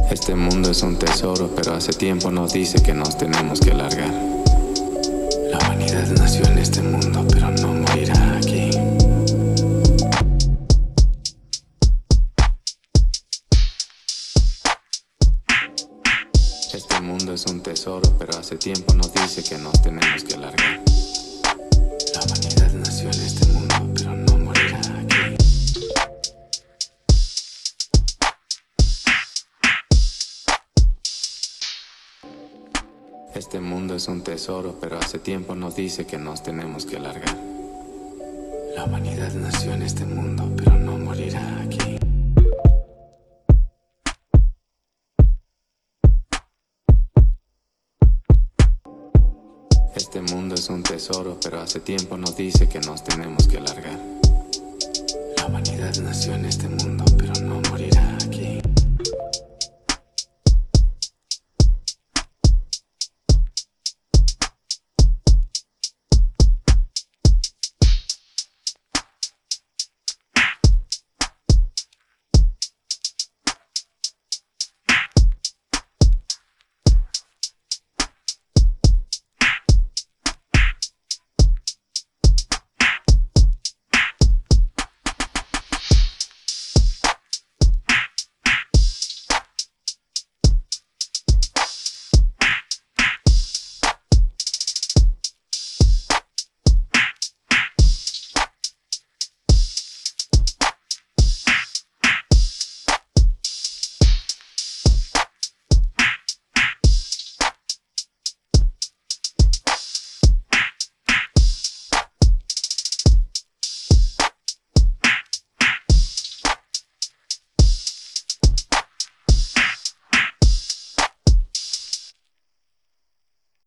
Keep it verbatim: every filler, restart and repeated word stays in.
Este mundo es un tesoro, pero hace tiempo nos dice que nos tenemos que largar. La humanidad nació en este mundo, pero no morirá aquí. Este mundo es un tesoro, pero hace tiempo nos dice que nos tenemos que largar. La humanidad nació en este mundo, pero no morirá aquí. Este mundo es un tesoro, pero hace tiempo nos dice que nos tenemos que largar. La humanidad nació en este mundo, pero no morirá aquí. Este mundo es un tesoro, pero hace tiempo nos dice que nos tenemos que largar. La humanidad nació en este mundo.